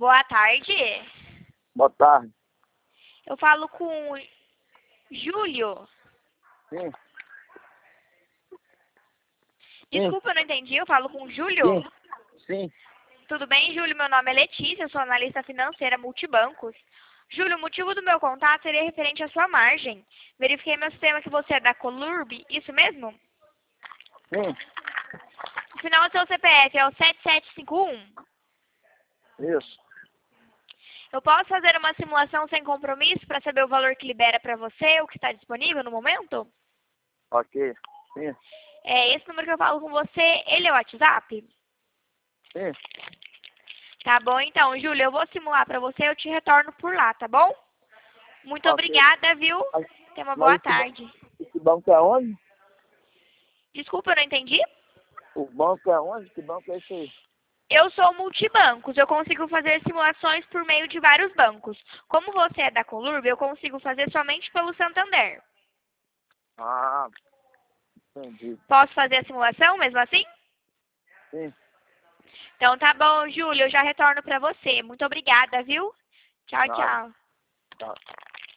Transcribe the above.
Boa tarde. Boa tarde. Eu falo com Júlio. Sim. Desculpa, eu não entendi. Eu falo com Júlio. Sim. Sim. Tudo bem, Júlio? Meu nome é Letícia, eu sou analista financeira multibancos. Júlio, o motivo do meu contato seria referente à sua margem. Verifiquei meu sistema que você é da Colurb, isso mesmo? Sim. O final do seu CPF é o 7751. Isso. Eu posso fazer uma simulação sem compromisso para saber o valor que libera para você, o que está disponível no momento? Ok. Sim. Esse número que eu falo com você, ele é o WhatsApp? Sim. Tá bom, então, Júlio, eu vou simular para você, eu te retorno por lá, tá bom? Muito Ok. obrigada, viu? Tenha uma boa Mas tarde. esse banco é onde? Desculpa, eu não entendi? O banco é onde? Que banco é esse aí? Eu sou multibancos, eu consigo fazer simulações por meio de vários bancos. Como você é da Colurb, eu consigo fazer somente pelo Santander. Ah, entendi. Posso fazer a simulação mesmo assim? Sim. Então tá bom, Júlio, eu já retorno para você. Muito obrigada, viu? Tchau, Nada. tchau. Tá.